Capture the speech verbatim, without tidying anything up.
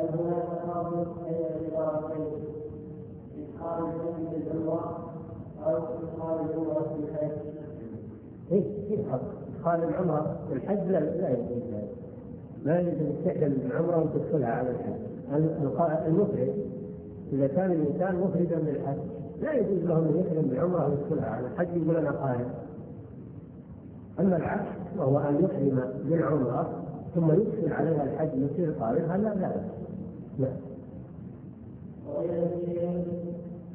هل هناك فرق بين العبارتين إدخال الحج بالعمرة أو إدخال العمرة بالحج؟ إيه في فرق. إدخال العمرة بالحج لا لا يجوز، لا يجوز أن تحرم بالعمرة وتدخلها على الحج. المفرد إذا كان الإنسان مفردا بالحج لا يجوز له أن يحرم بالعمرة ويدخلها على الحج يقول أنا قارن. أما العكس وهو أن يحرم بالعمرة ثم يدخل عليها الحج يصير قارن، هذا لا لا. لا.